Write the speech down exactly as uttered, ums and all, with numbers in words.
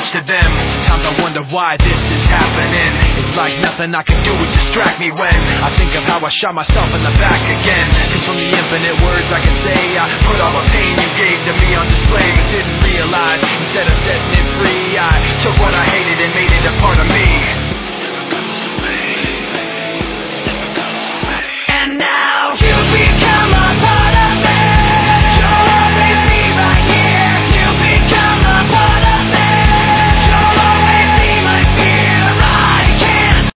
to them. Sometimes I wonder why this is happening. It's like nothing I can do would distract me when I think of how I shot myself in the back again. Cause from the infinite words I can say, I put all the pain you gave to me on display, but didn't realize instead of setting it free, I took what I hated and made it a part of me.